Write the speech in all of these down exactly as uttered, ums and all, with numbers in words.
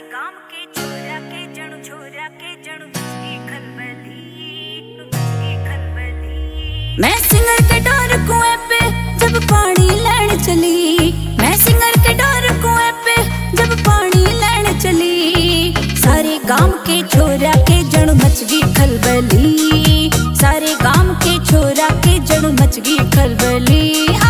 गाम के छोरा के जणु छोरा के जणु मचगी खलबली मचगी खलबली। मैं सिंगर के डोर कुएं पे जब पानी लैन चली, मैं सिंगर के डोर कुएं पे जब पानी लैन चली। सारे गाम के छोरा के जणु मचगी खलबली, सारे गाम के छोरा के जणु मचगी खलबली।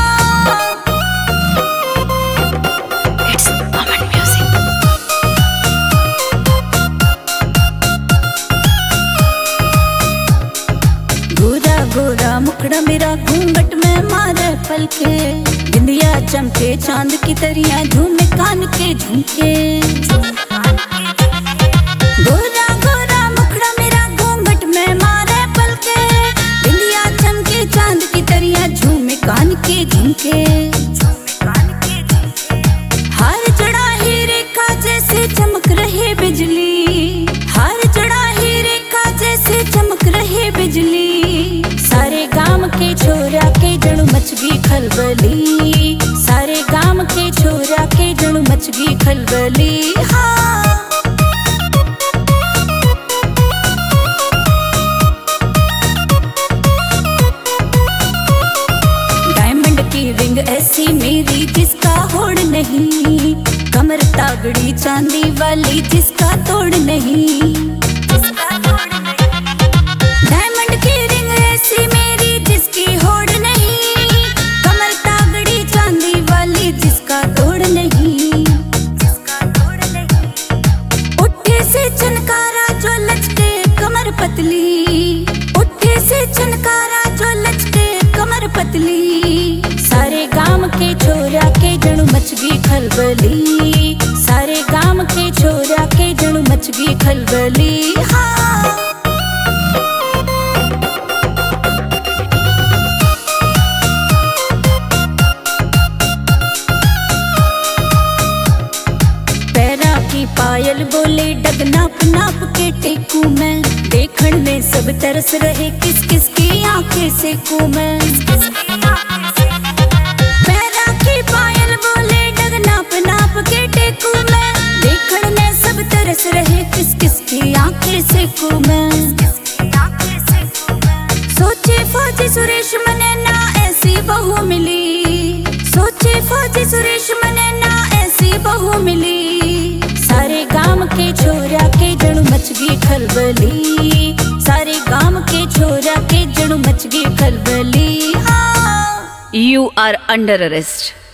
गोरा गोरा मुखड़ा मेरा घूंघट में मारे पलके, बिंदिया चमके चांद की तरियां झूमे कान के झुमके। गोरा गोरा मुखड़ा मेरा घूंघट में मारे पलके, बिंदिया चमके चांद की तरियां झूमे कान के झुमके। हार चढ़ा ही रेखा जैसे चमक रही बिजली, हार चढ़ा ही रेखा जैसे चमक रही बिजली। सारे गाम के छोरा के जणु मचगी खलबली, सारे गाम के छोरा के जणु मचगी खलबली। हाँ डायमंड की रिंग ऐसी मेरी जिसका होड़ नहीं, कमर तागड़ी चांदी वाली जिसका तोड़ नहीं। डायमंड की रिंग ऐसी मेरी जिसकी होड़ नहीं, कमर तागड़ी चांदी वाली जिसका तोड़ नहीं। उठे से चनकारा जो लचके कमर पतली, उठे से चनकारा जो लचके कमर पतली। सारे गाम के छोरा के जणु मचगी खलबली, सारे गाम के छोरा के जणु मचगी खलबली। हाँ पायल बोले डग नाप नाप के टेकू मैं, देखण में सब तरस रहे किस किस की आंखें से को मैं। पैरा की पायल बोले डग नाप नाप के टेकू मैं, देखण में सब तरस रहे किस किस की आंखें से को मैं। सोचे फौजी सुरेश मने ना ऐसी बहू मिली, सोचे फौजी सुरेश मने ना ऐसी बहू मिली। सारे गाम के छोरा के जणु मचगी खलबली, सारे गाम के छोरा के जणु मचगी खलबली। हाँ You are under arrest.